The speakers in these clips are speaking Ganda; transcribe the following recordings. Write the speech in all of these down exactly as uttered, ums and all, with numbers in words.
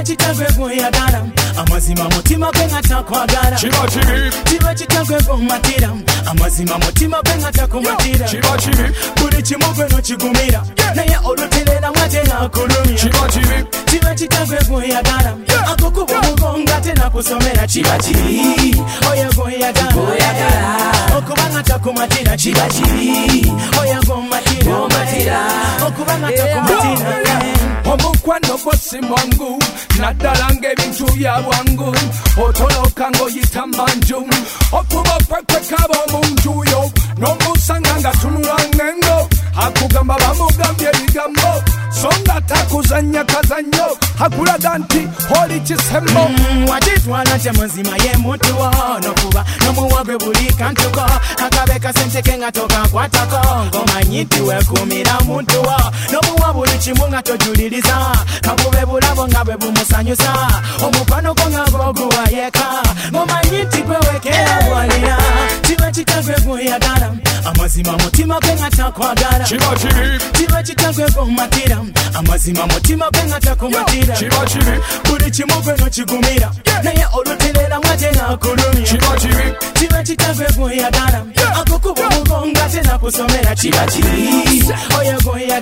Tiba chitagwe kuyagala amazima mutima gwe ngatakwagala Chiba chibi Tiba chitagwe kumatira amazima mutima gwe ngatakumatira Chiba chibi Buli kimu gwe nokigumira naye oluterera mwate nakulumya Chiba chibi Tiba chitagwe kuyagala akukuba omugongo ate nakusomera Chiba chibi oyo kuyagala okuba ngatakumatira Chiba chibi oyo kumatira okuba ngatakumatira Omukwano bosi mwangu naddala ng'ebintu bya bwangu otoloka ng'oyita manju okuba okwekwekaba omuntu yo n'omusanga nga tunula ng'engo akugamba bamugambye ebigambo so nga takuzannya kazannyo akulaga nti oli kisembo wagitwala nte muzima ye mutuwo nokuba n'omuwagwe buli kantuko akabe kasente ke nga tokakwatako ng'omanyi nti weekuumira muntuwo n'omuwa buli kimu nga tojuliriza kabube bulabo nga bwe bumusanyusa omukwano gwo nga gwoguwa yeka ng'omanyi nti gwe wekeera bwalira kiba kitagwe kuyagala amazima mutima gwe nga takwagala Chiba chibi kiba kitagwe kumatira amazima mutima gwe nga takumatira Chiba chibi buli kimu gwe nokigumira naye oluterera mwate nakulumya Chiba chibi kiba kitagwe kuyagala akukuba omugongo ate nakusomera Chiba chibi oyo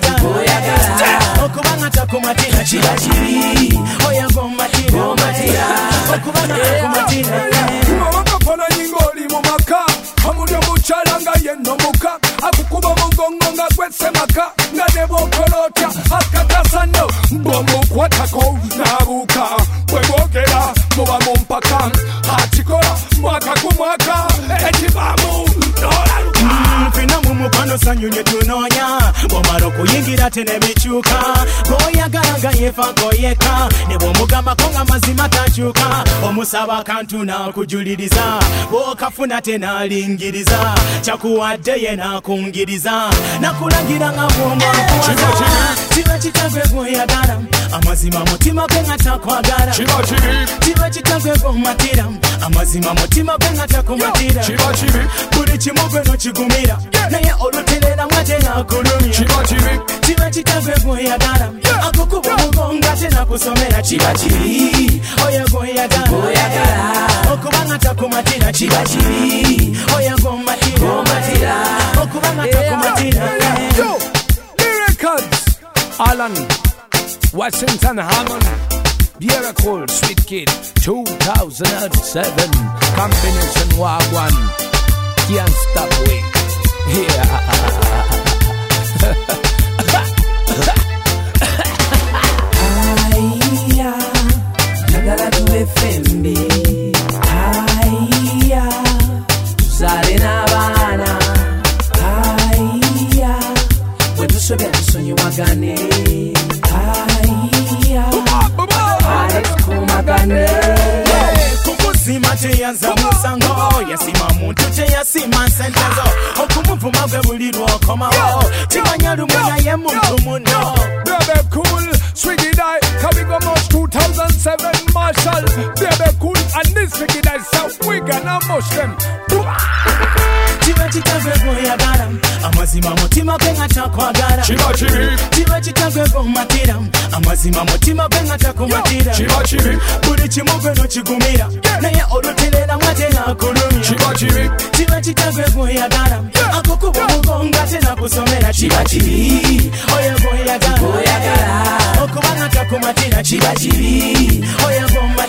kuyagala okuba nga takumatira Chiba chibi oyo kumatira okuba nga takumatira Mawakafana nyingo oli mu maka amuli omukyala nga yenno muka akukuba omugongo nga gwesemaka nga ne bw'okolotya akatasano bw'omukwatako n'abuuka bwe boogera muba mu mpaka akikola mwaka ku mwaka ekibaamu n'olaluka fina mu mukwano sanyu lye tunoonya bw'omala okuyingira te ne bikyuka bw'oyagala nga yeefako yeka ne bw'omugambako nga mazima takyuka omusaba akantu n'akujuliriza bw'okafuna te n'alingiriza kyakuwadde ye n'akungiriza nakulagira nga bw'omwakuwaza kiba kitagwe kuyagala amazima mutima gwe nga takwagala Chiba chibi kiba kitagwe kumatira amazima mutima gwe nga takumatira Chiba chibi buli kimu gwe nokigumira naye oluterera mwate nakulumya Chiba chibi kiba kitagwe kuyagala akukuba omugongo ate nakusomera Chiba chibi oyo kuyagala okuba nga takumatira Chiba chibi oyo kumatira okuba nga takumatira Yo, Miracles Alan Washington Hammond Miracle Sweet Kid two thousand seven Combination Wagwan Can't stop we Yeah Aiya Nagala tuwe fembe Aiya Tuzale n'abaana Aiya Bwe tusobya tusonyiwagane Aiya Alex kumagane Kukusima teyanza musango yasima muntu teyasima sentezo okumuvuma gwe buli lw'okomawo kimanya lumu naye muntu muno Baby cool, Swiggy Die, coming almost two thousand seven Marshall. Baby cool, and this Swiggy Die, so we gonna mush them. kiba kitagwe kuyagala amazima mutima gwe nga takwagala Chiba chibi, kiba kitagwe kumatira amazima mutima gwe nga takumatira chiba chibi, buli kimu gwe nokigumira naye oluterera mwate nakulumya chiba chibi, kiba kitagwe kuyagala akukuba omugongo ate nakusomera Chiba chibi oyo kuyagala okuba nga takumatira Chiba chibi oyo